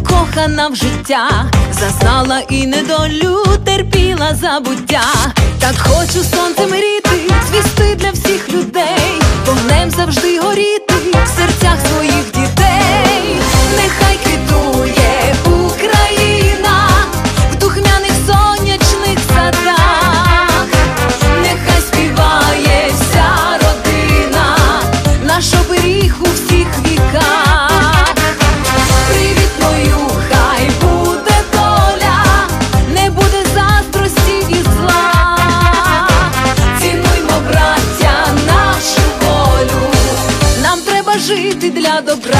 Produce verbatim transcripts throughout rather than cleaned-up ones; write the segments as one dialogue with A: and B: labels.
A: закохана в життя, зазнала і недолю, терпіла забуття. Так хочу сонцем мріти, звісти для всіх людей, вогнем завжди горіти в серцях своїх дітей. Нехай квітує Україна в духмяних сонячних садах, нехай співає вся родина, наш оберіг у всіх віках. Привітною хай буде доля, не буде заздрості і зла. Цінуймо, браття, нашу волю, нам треба жити для добра.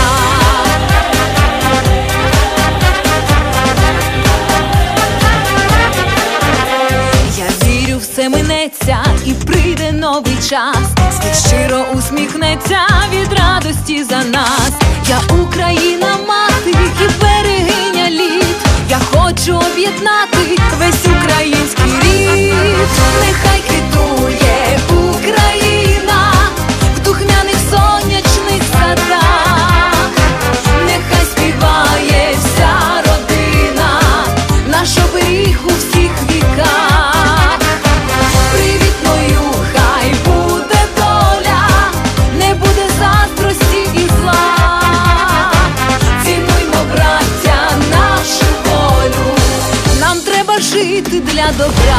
A: Я вірю, все минеться і прийде новий час, світ щиро усміхнеться від радості за нас. Я Україна мати і берегиня літ, я хочу об'єднати весь український рід. Нехай квітує Україна в духмяних сонячних садах, нехай співає вся родина, наш оберіг у всіх віках. Привітною хай буде доля, не буде заздрості і зла. Цінуймо, браття, нашу волю, нам треба жити для добра.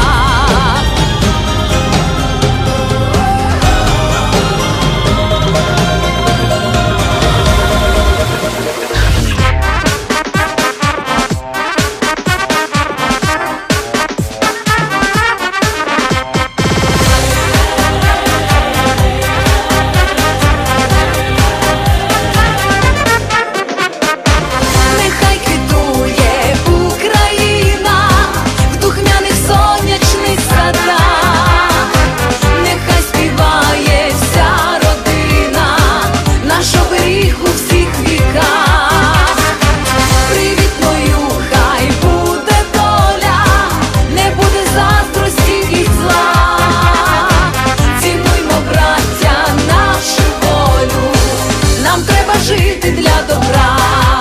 A: Нехай квітує Україна в духмяних сонячних садах, нехай співає вся родина, наш оберіг у всіх віках. Привітною хай буде доля, не буде заздрості і зла. Цінуймо, браття, нашу волю, нам треба жити для добра.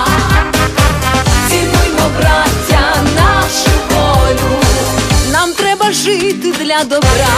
A: Цінуймо, браття, нашу волю, нам треба жити для добра.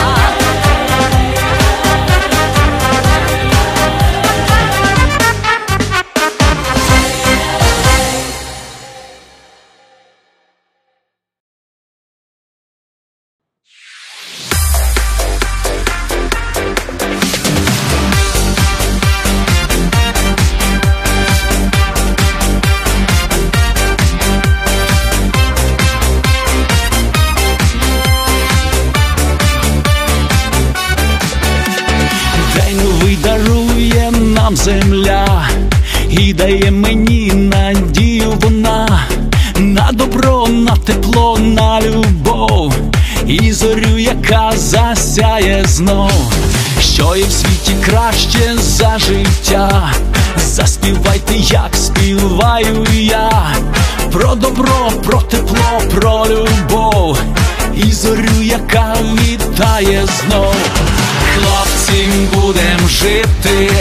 B: День новий дарує нам земля і дає мені надію вона на добро, на тепло, на любов і зорю, яка засяє знов. Що є в світі краще за життя? Заспівайте, як співаю я, про добро, про тепло, про любов і зорю, яка вітає знов. Хлопці, будем жити,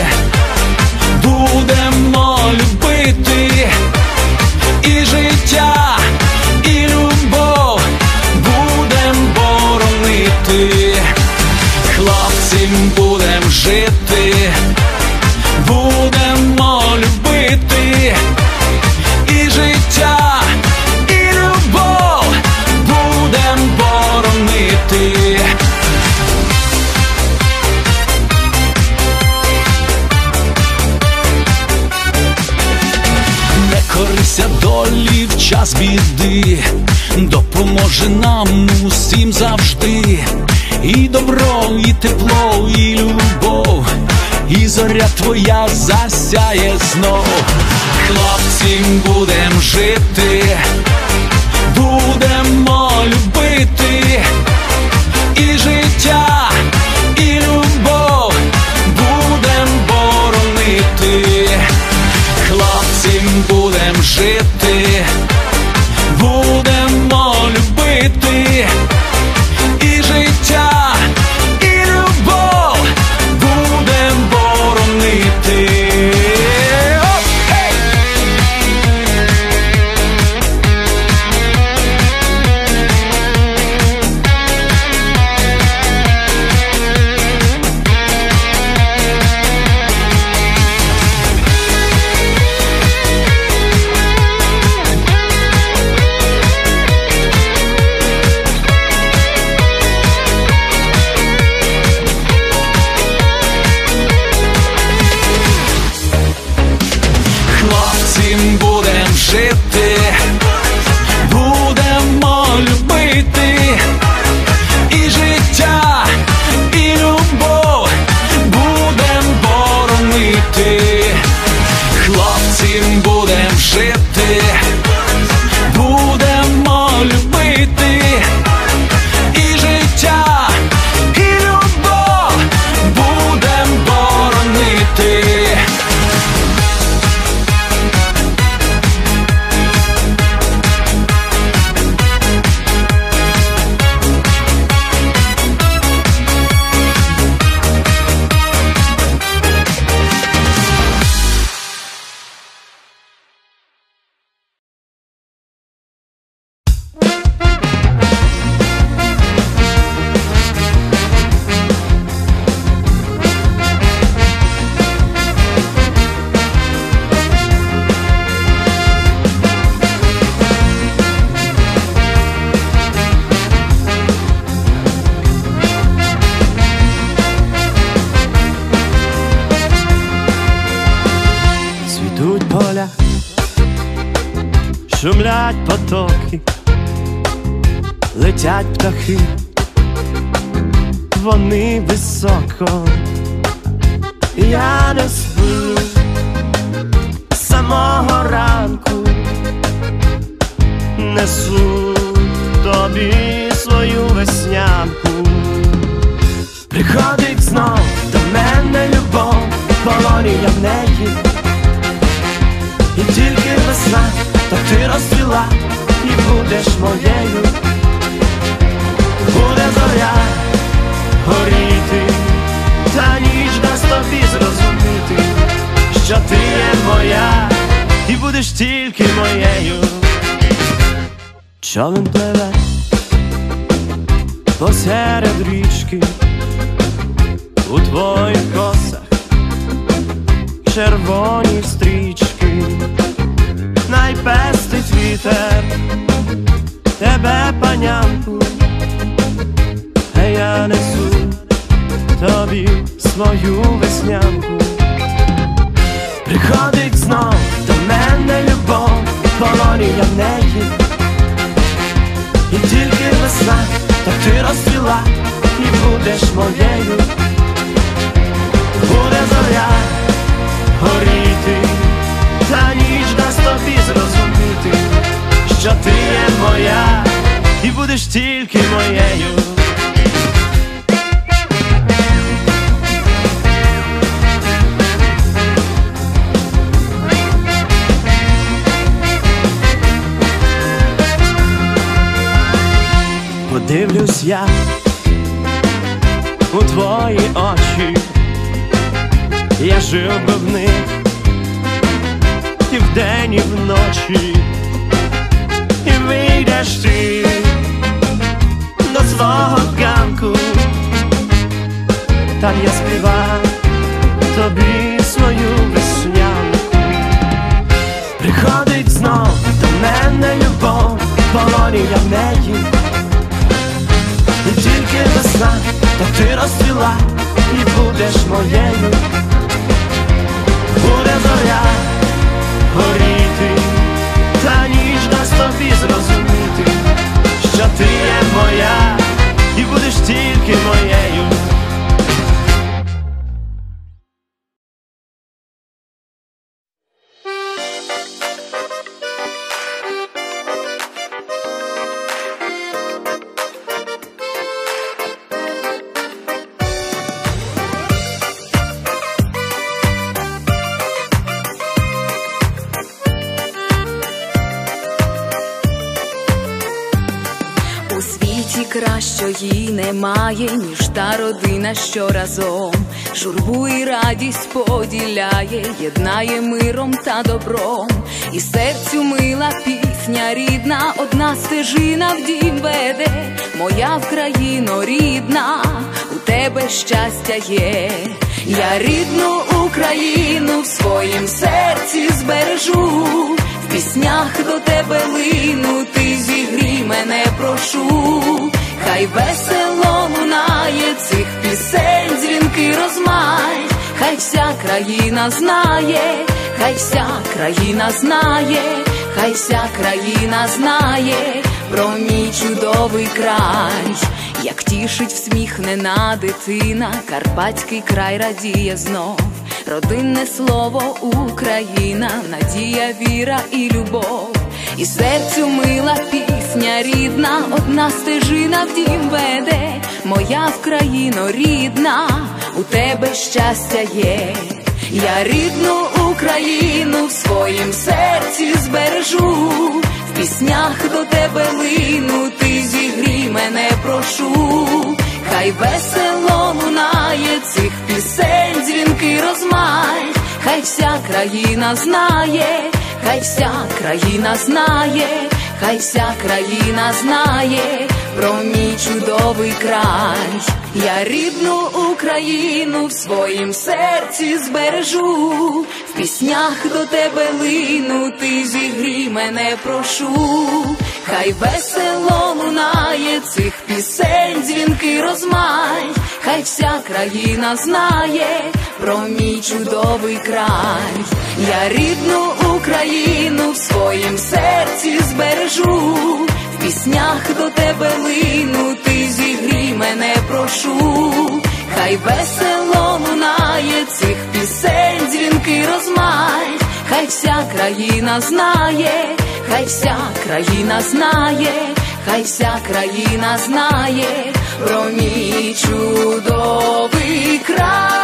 B: будемо любити, і життя, і любов будем боронити. Хлопці, будем жити, будемо любити, і життя, і любов будем боронити. Корися долі в час біди, допоможе нам усім завжди. І добро, і тепло, і любов, і зоря твоя засяє знов. Хлопці, будем жити, будемо любити, і життя, і любов будем боронити. Хлопці, будем жити, будемо любити, і життя, і любов будем боронити. Оп, hey!
C: Шумлять потоки, летять птахи, вони високо, я не сплю з самого ранку, несу тобі свою веснянку. Приходить знов до мене любов, в полоні я в неї, і тільки весна, то ти розцвіла і будеш моєю. Буде зоря горіти, та ніч дасть тобі зрозуміти, що ти є моя і будеш тільки моєю. Човен пливе посеред річки, у твоїх косах червоні стрічки, найпестить вітер тебе, панянку, а я несу тобі свою веснянку. Приходить знов до мене любов, в полоні я в неї, і тільки весна, то ти розцвіла і будеш моєю. Буде зоря горіти, та ніч дасть тобі зрозуміти, що ти є моя і будеш тільки моєю. Подивлюсь я у твої очі, я жив би в них і вдень, і вночі, і вийдеш ти до свого ганку, там я співаю тобі свою веснянку. Приходить знов до мене любов, в полоні я в неї, і тільки весна, то ти розцвіла і будеш моєю. Буде зоря горіти, та ніч дасть тобі зрозуміти, що ти є моя і будеш тільки моєю.
A: Кращої немає, ніж та родина, що разом журбу і радість поділяє, єднає миром та добром. І серцю мила пісня рідна, одна стежина в дім веде. Моя Вкраїно рідна, у тебе щастя є. Я рідну Україну в своїм серці збережу, в піснях до тебе лину, ти зігрій мене, прошу. Хай весело лунає цих пісень дзвінкий розмай, хай вся країна знає, хай вся країна знає, хай вся країна знає про мій чудовий край. Як тішить всміхнена дитина, карпатський край радіє знов. Родинне слово Україна, надія, віра і любов. І серцю мила пісня рідна, одна стежина в дім веде. Моя Вкраїно рідна, у тебе щастя є. Я рідну Україну в своїм серці збережу, в піснях до тебе лину, ти зігрій мене, прошу. Хай весело лунає цих пісень дзвінкий розмай, хай вся країна знає, хай вся країна знає, хай вся країна знає про мій чудовий край. Я рідну Україну в своїм серці збережу, в піснях до тебе лину, ти зігрій мене, прошу. хай весело лунає цих пісень, дзвінки розмай, хай вся країна знає про мій чудовий край. Я рідну Україну в своїм серці збережу, в піснях до тебе лину, ти зігрій мене, прошу. Хай весело лунає цих пісень, дзвінки розмай, хай вся країна знає, хай вся країна знає, хай вся країна знає про мій чудовий край.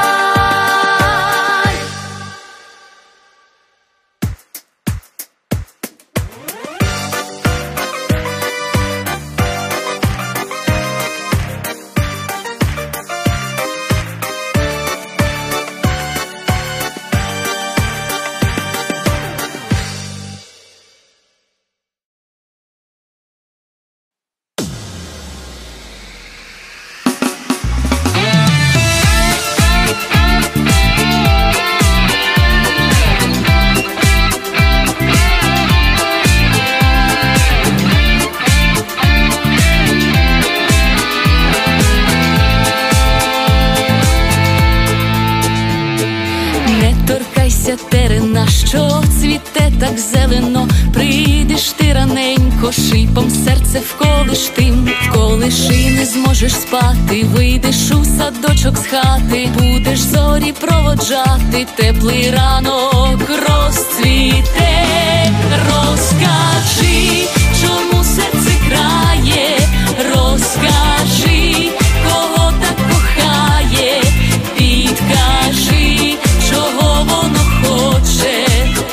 A: Терена, що цвіте так зелено, прийдеш ти раненько, шипом серце вколиш тим, вколиш і не зможеш спати, вийдеш у садочок з хати, будеш зорі проводжати, теплий ранок розцвіте. Розкажи, чому серце крає, розкажи, кого так кохає, підкажи, чого воно хоче,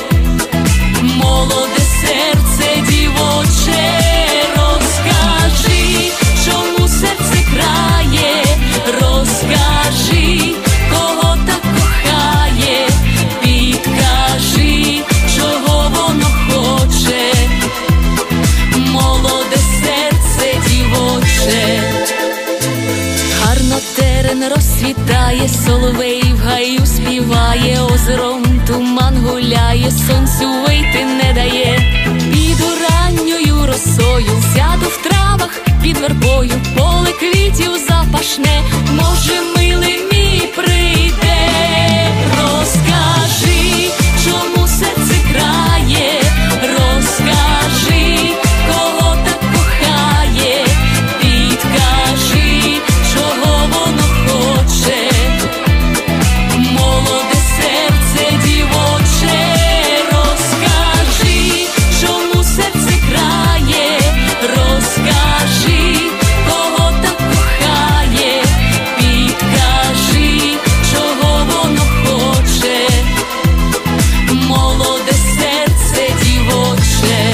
A: молоде серце дівоче. Розкажи, чому серце крає, розкажи, кого так кохає, підкажи, чого воно хоче, молоде серце дівоче. Гарно терен розцвітає, соловей в гаю співає, озером туман гуляє, сонцю вийти не дає. Піду ранньою росою, сяду в травах під вербою, поле квітів запашне, може милий мій прийде. Розкажи, чому серце крає, розкажи, кого так кохає, підкажи, чого воно хоче, молоде серце дівоче. Розкажи, чому серце крає, розкажи, кого так кохає, підкажи, чого воно хоче, молоде серце дівоче.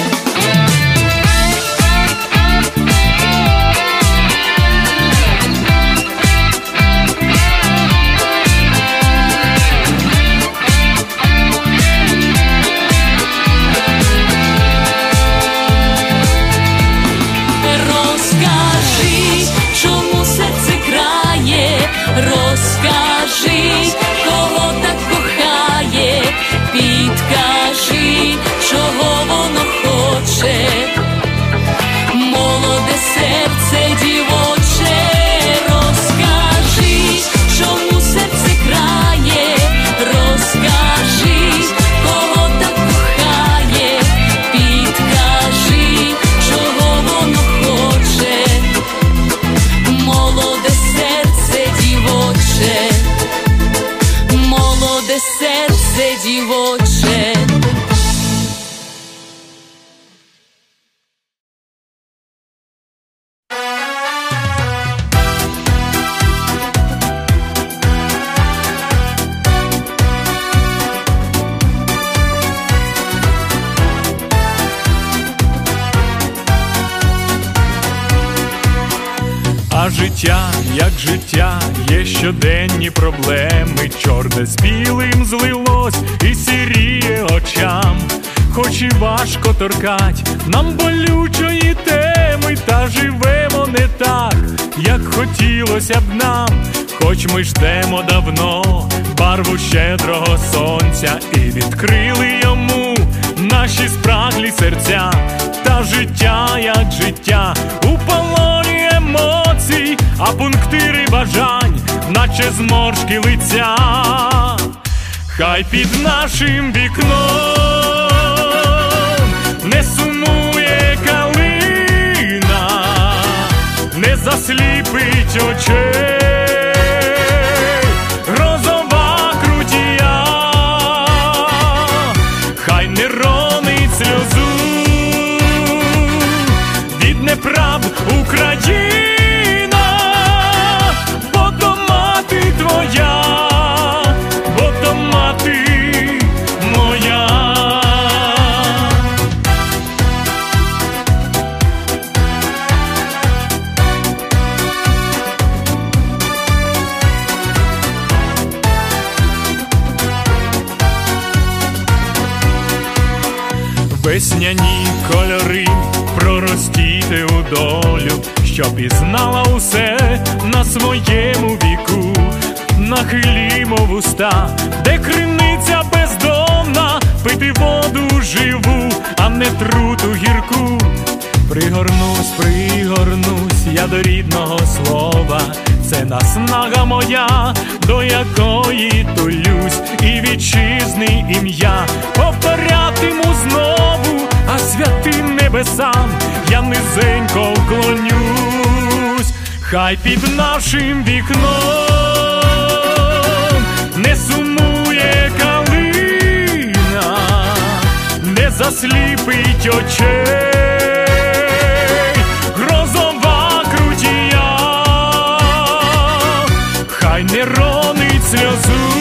A: Розкажи, чому серце крає, розкажи, кого так кохає, підкажи, чого воно хоче, молоде серце дівоче. Розкажи, чому серце крає, розкажи, кого так кохає, підкажи, чого воно хоче, молоде серце дівоче, молоде серце дівоче.
B: А життя, як життя, є щоденні проблеми, чорне з білим злилось і сіріє очам. Хоч і важко торкать нам болючої теми, та живемо не так, як хотілося б нам. Хоч ми ждемо давно барву щедрого сонця і відкрили йому наші спраглі серця, та життя, життя, як життя, у полоні емоцій, а пунктири бажань, наче зморшки лиця. Хай під нашим вікном не сумує калина, не засліпить очей розова крутія, хай не ронить сльозу від неправд Україна, бо то мати твоя, бо то мати моя. Весняні кольори проростіти у долю, щоб і знала усе на своєму віку. Нахилімо вуста, де криниця бездомна, пити воду живу, а не труту гірку. Пригорнусь, пригорнусь я до рідного слова, це наснага моя, до якої тулюсь, і вітчизни ім'я повторятиму знову, а святим небесам я низенько вклонюсь. Хай під нашим вікном не сумує калина, не засліпить очей грозова крутія, хай не ронить сльозу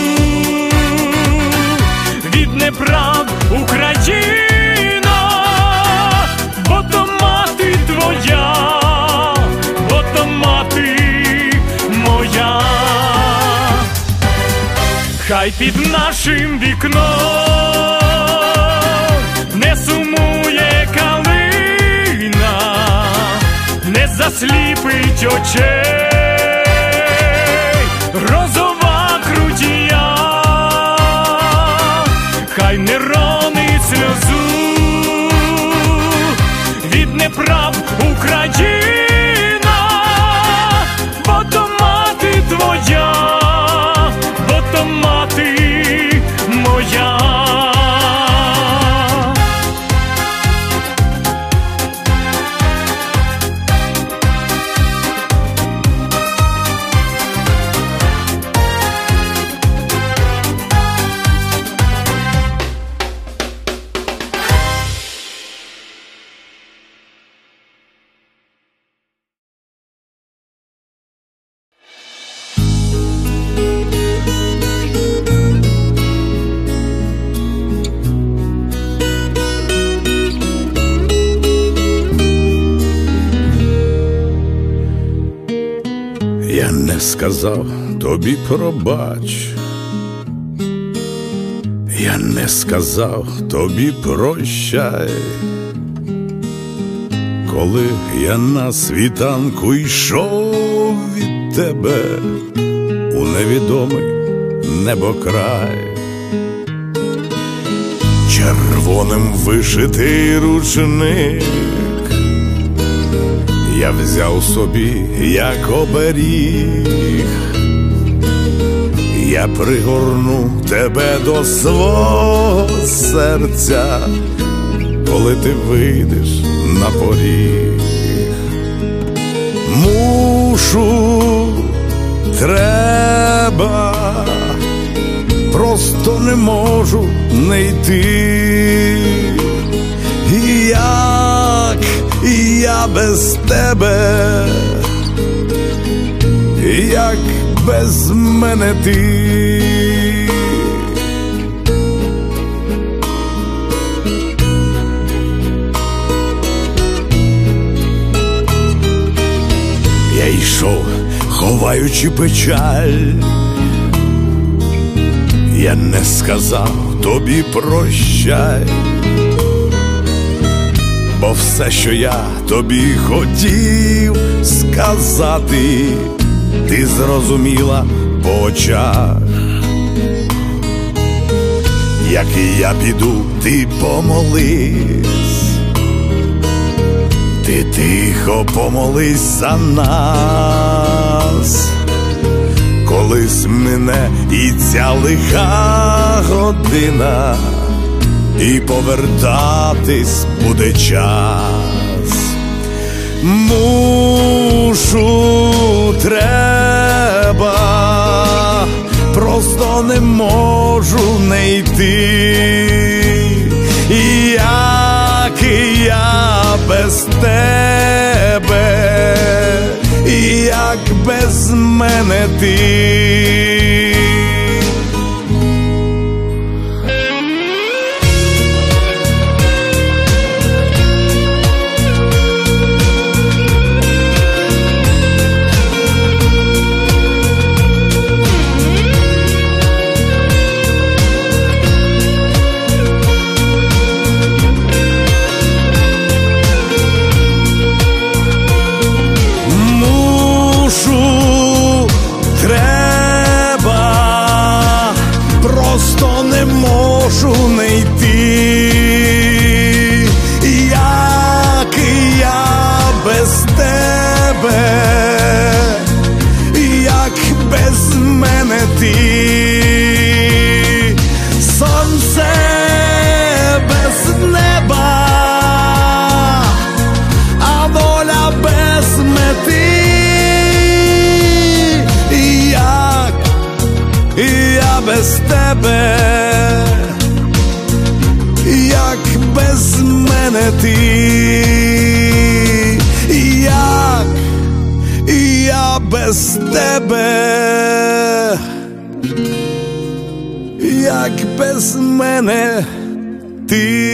B: від неправд Україна, бо то мати твоя, бо то мати моя. Хай під нашим вікном не сумує калина, не засліпить очей розова крутія, хай не ронить сльозу від неправд Україна, бо то мати твоя, бо то мати моя.
D: Я не сказав тобі пробач, я не сказав тобі прощай, коли я на світанку йшов від тебе у невідомий небокрай. Червоним вишитий рушник я взяв собі як оберіг, я пригорну тебе до свого серця, коли ти вийдеш на поріг. Мушу, треба, просто не можу не йти. І як я без тебе, як без мене ти. Я йшов, ховаючи печаль, я не сказав тобі прощай, бо все, що я тобі хотів сказати, ти зрозуміла по очах. Як і я піду, ти помолись, тихо помолись за нас, колись мине і ця лиха година, і повертатись буде час. Мушу, треба, просто не можу не йти. Як я без тебе, як без мене ти. Можу не йти, як я без тебе, як без мене ти. Сонце без неба, а доля без мети. Як я без тебе, як без мене ти. Як я без тебе, як без мене ти.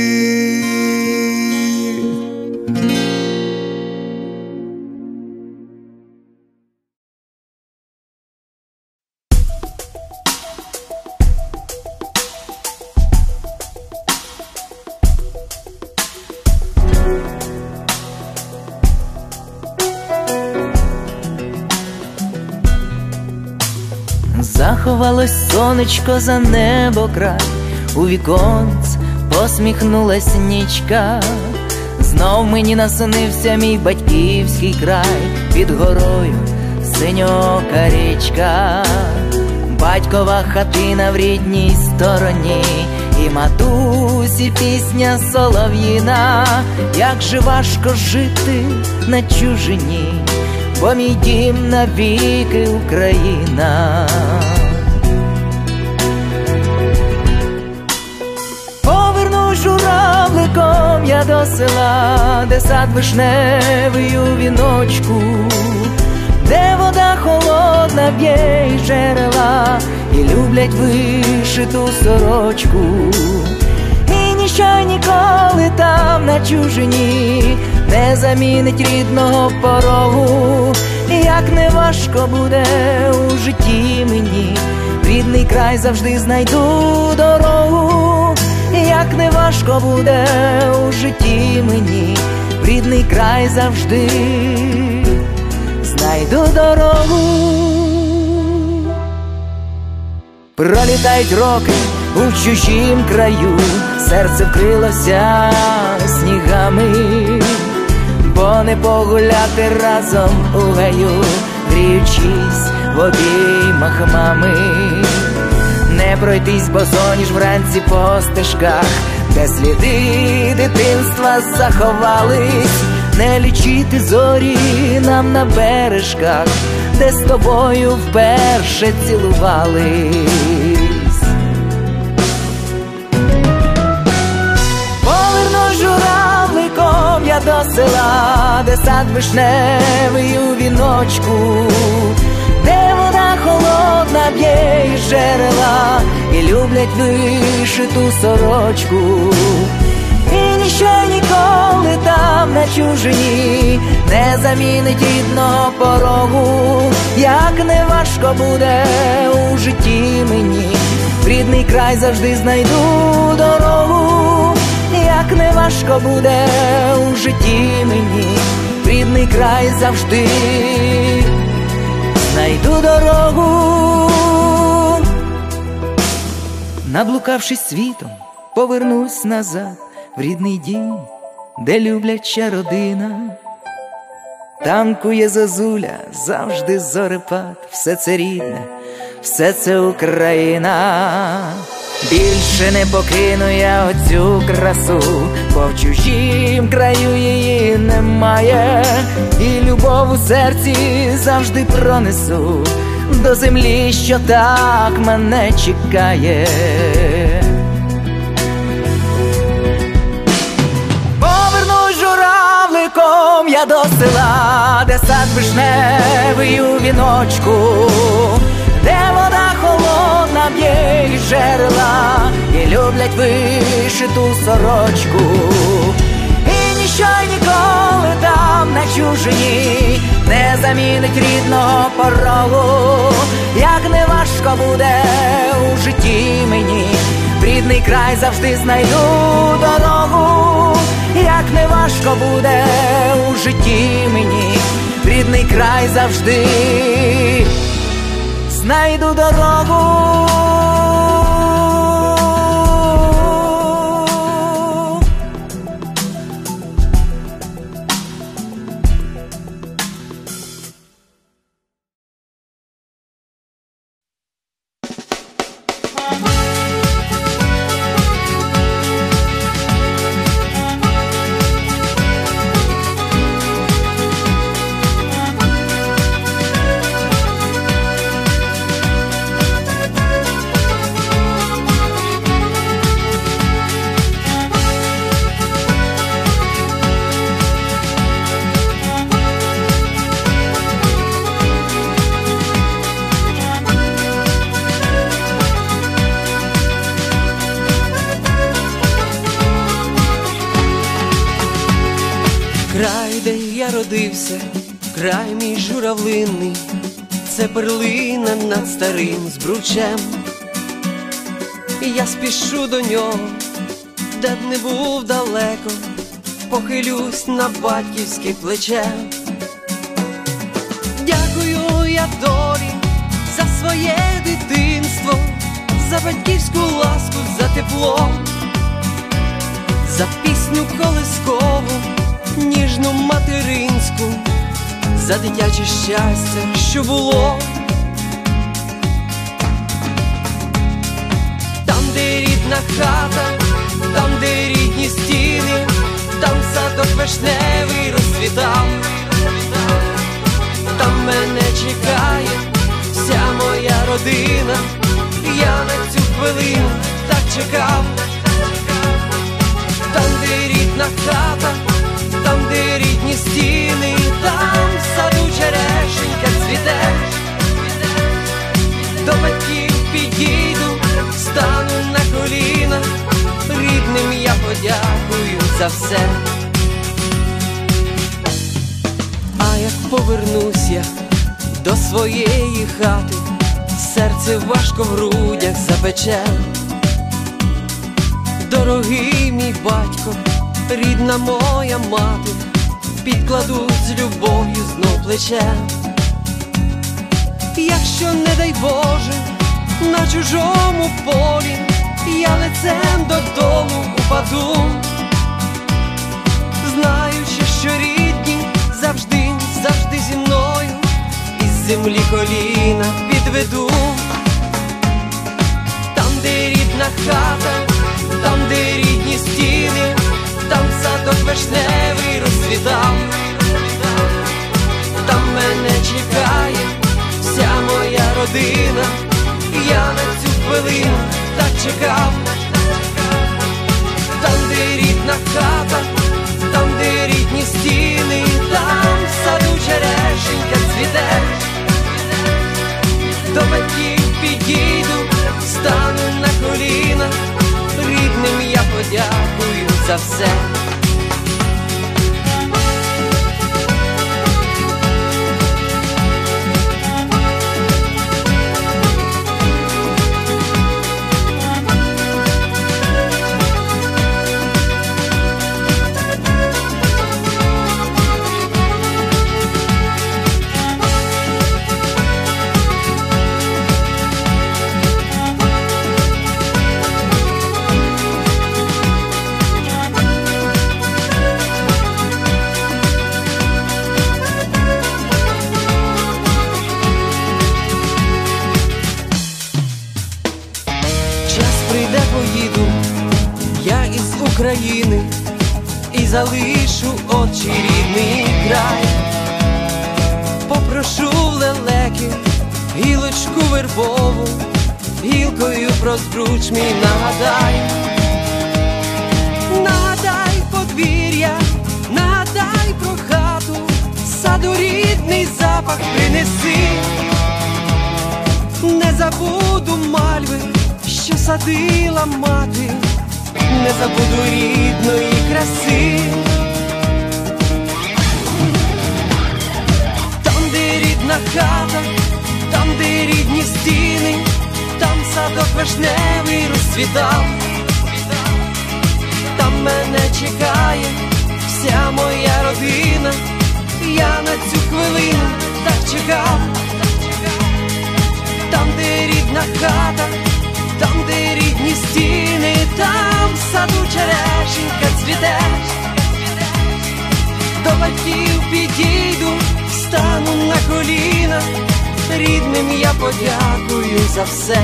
E: Заховалось сонечко за небо край, у віконць посміхнулась нічка. Знов мені наснився мій батьківський край, під горою синьока річка. Батькова хатина в рідній стороні, і матусі пісня солов'їна. Як же важко жити на чужині, бо мій дім навіки Україна. Повернусь журавликом я до села, де сад вишневий у віночку, де вода холодна б'є із джерела, і люблять вишиту сорочку. І ніщо ніколи там на чужині не замінить рідного порогу. Як не важко буде у житті мені, в рідний край завжди знайду дорогу. Як не важко буде у житті мені, в рідний край завжди знайду дорогу. Пролітають роки у чужім краю, серце вкрилося снігами, бо не погуляти разом у гаю, гріючись в обіймах мами. Не пройтись босоніж вранці по стежках, де сліди дитинства заховались, не лічити зорі нам на бережках, де з тобою вперше цілувались. Повернусь журавликом я до села, де сад вишневий у віночку, де вода холодна б'є із джерела, і люблять вишиту сорочку. І ніщо ніколи там на чужині не замінить рідного порогу. Як не важко буде у житті мені, в рідний край завжди знайду дорогу. Як не важко буде у житті мені, в рідний край завжди знайду дорогу. Наблукавшись світом, повернусь назад в рідний дім, де любляча родина. Танкує зозуля, завжди зорепад, все це рідне, все це Україна. Більше не покину я оцю красу, бо в чужім краю її немає. І любов у серці завжди пронесу до землі, що так мене чекає. Повернусь журавликом я до села, де сад вишневий у віночку, де вода холодна б'є із жерела, і люблять вишиту сорочку. І ніщо й ніколи там на чужині не замінить рідного порогу. Як не важко буде у житті мені, в рідний край завжди знайду дорогу. Як не важко буде у житті мені, в рідний край завжди знайду дорогу.
F: Край, де я родився, край мій журавлинний, це перлина над старим збручем. І я спішу до нього, де б не був далеко, похилюсь на батьківське плече. Дякую я долі за своє дитинство, за батьківську ласку, за тепло, за пісню колискову, ніжну материнську, за дитяче щастя, що було. Там, де рідна хата, там, де рідні стіни, там садок вишневий розцвітав. Там мене чекає вся моя родина, я на цю хвилину так чекав. Там, де рідна хата, там, де рідні стіни, там в саду черешенька цвіте. До батьків підійду, стану на коліна, рідним я подякую за все. А як повернусь я до своєї хати, серце важко в грудях запече. Дорогий мій батько, рідна моя мати, підкладуть з любов'ю знов плече. Якщо, не дай Боже, на чужому полі я лицем додому упаду, знаючи, що рідні завжди, завжди зі мною, із землі коліна підведу. Там, де рідна хата, там, де рідні стіни, там садок вишневий розцвітав. Там мене чекає вся моя родина, я на цю хвилину так чекав. Там, де рідна хата, там, де рідні стіни, там в саду черешенька цвіте. До батьків підійду, стану на коліна, рідним я подякую за все. залишу очі рідний край. Попрошу в лелеки гілочку вербову, гілкою про збруч мій нагадай. Нагадай подвір'я, нагадай про хату, саду рідний запах принеси. Не забуду мальви, що садила мати, не забуду рідної краси. Там, де рідна хата, там, де рідні стіни, там садок вишневий розцвітав. Там мене чекає вся моя родина, я на цю хвилину так чекав. Там, де рідна хата, там, де рідні стіни, там в саду черешенька цвіте. До батьків підійду, стану на коліна, рідним я подякую за все.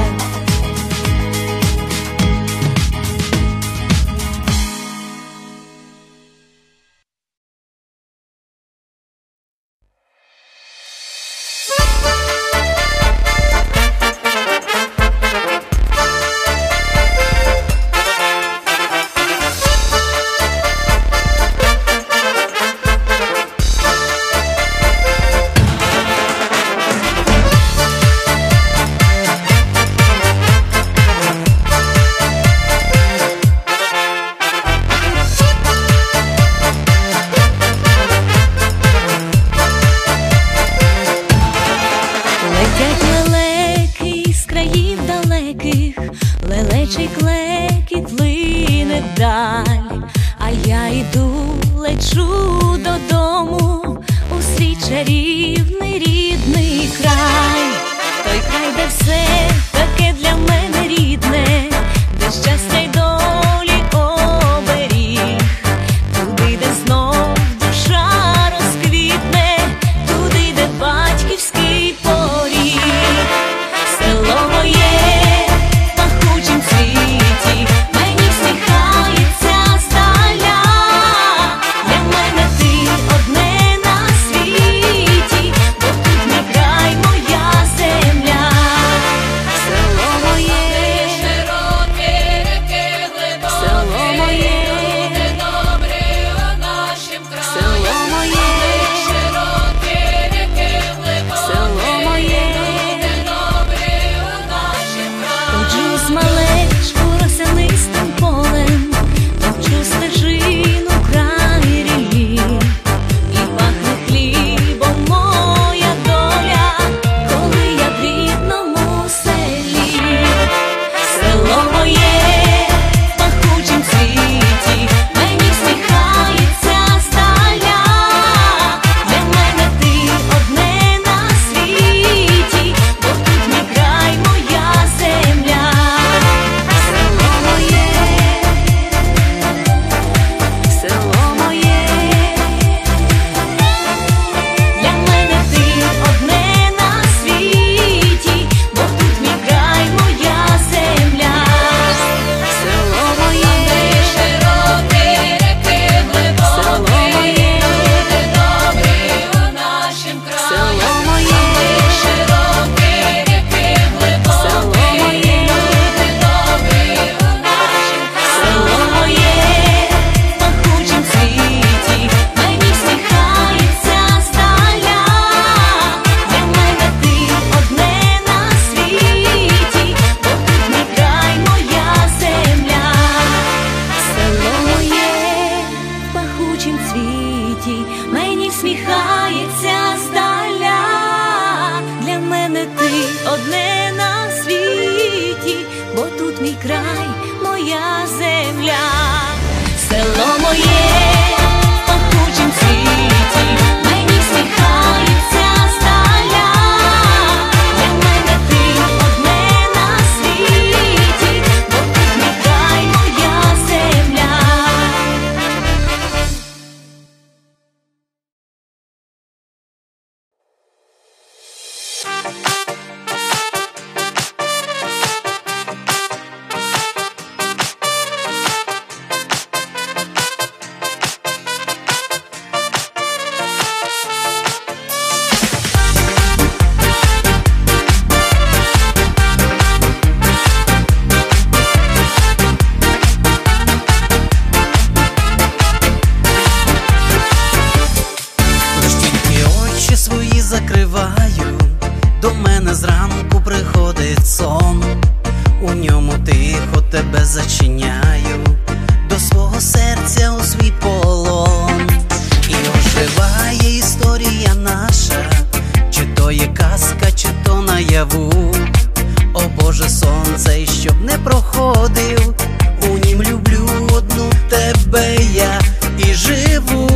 F: уяву. О Боже, сонце, щоб не проходив, у нім люблю одну тебе я і живу.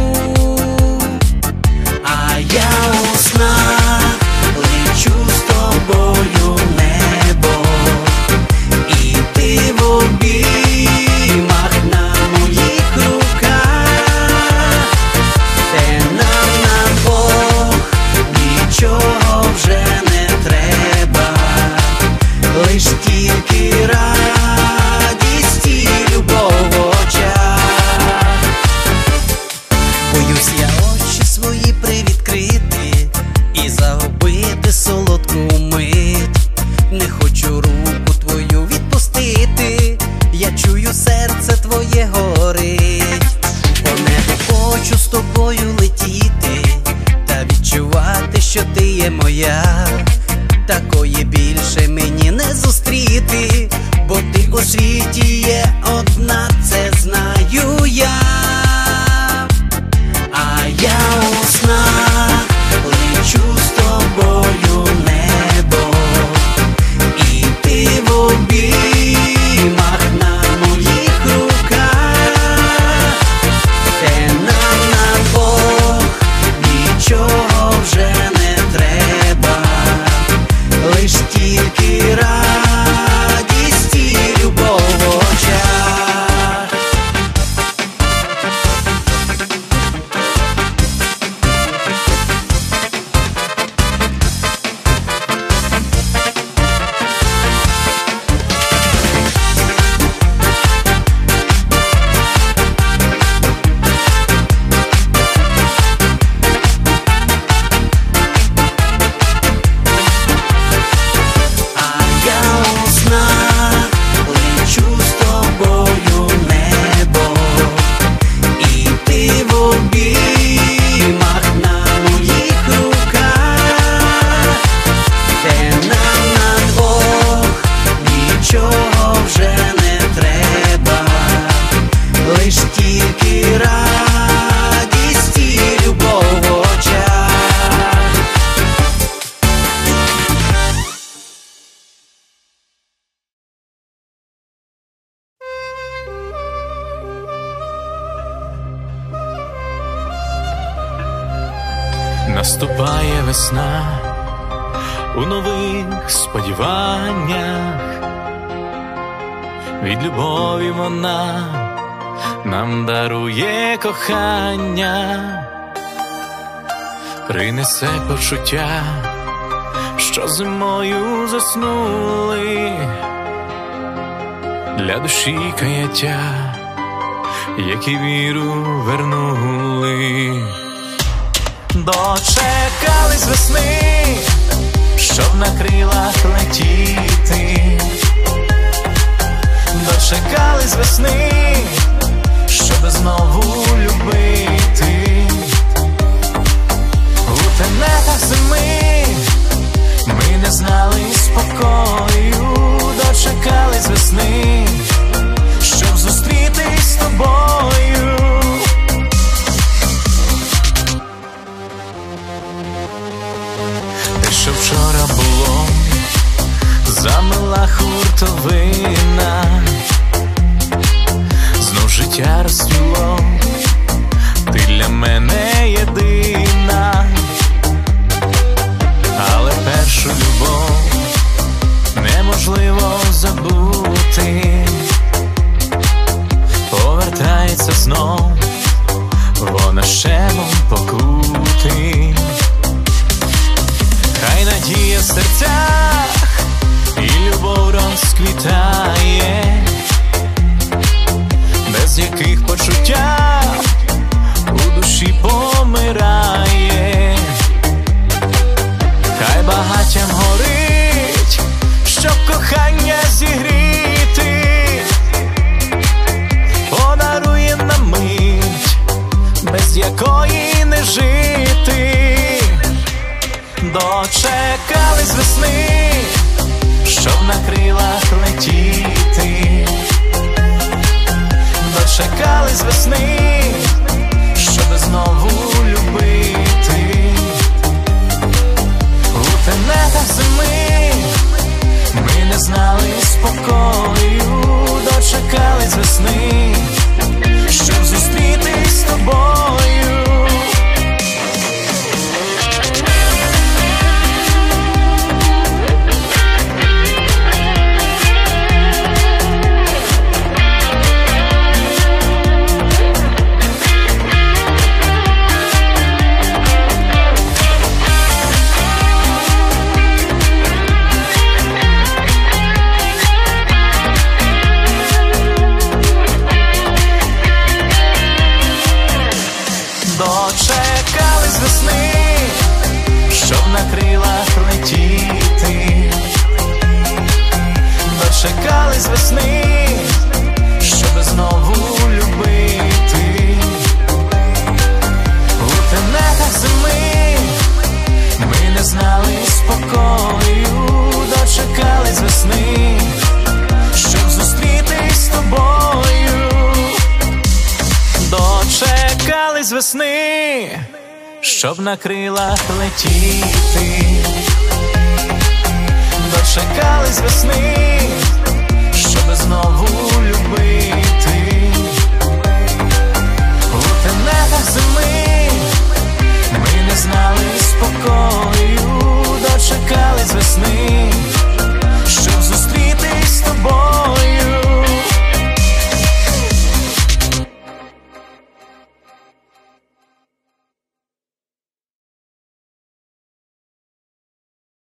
F: А я у снах лечу з тобою в небо, і ти в обіймах на моїх руках. Те нам на двох нічого вже не треба, лиш тільки радість і любов в очах. Боюсь я очі свої привідкрити і загубити солодку мить. Не хочу руку твою відпустити, я чую, серце твоє горить. По небу хочу з тобою летіти та відчувати, що ти є моя. Такої більше мені не зустріти, бо ти у світі є одна, це знаю я. А я у снах лечу з тобою в небо, і ти в обіймах на моїх руках. Те нам на двох нічого вже не треба, лиш тільки радість і любов в очах.
B: Наступає весна у нових сподіваннях, від любові вона нам дарує кохання, принесе почуття, що зимою заснули, для душі каяття, які віру вернули. Дочекались весни, щоб на крилах летіти. Дочекались весни, щоб знову любити. У тенетах зими ми не знали спокою. Дочекались весни, щоб зустрітись з тобою. Що вчора було, замила хуртовина, знов життя розцвіло, ти для мене єдина. Але першу любов неможливо забути, повертається знов, вона щемом покути. Хай надія в серцях і любов розквітає, без яких почуття у душі помирає. Хай багаттям горить, щоб кохання зігріти, подарує нам мить, без якої не жити. Дочекались весни, щоб на крилах летіти. Дочекались весни, щоб знову любити. У тенетах зими
C: Дочекались весни, щоб на крилах летіти. Дочекались весни, щоб знову любити. У тенетах зими ми не знали спокою. Дочекались весни, щоб зустрітись з тобою. Дочекались весни, щоб на крилах летіти. Дочекались весни,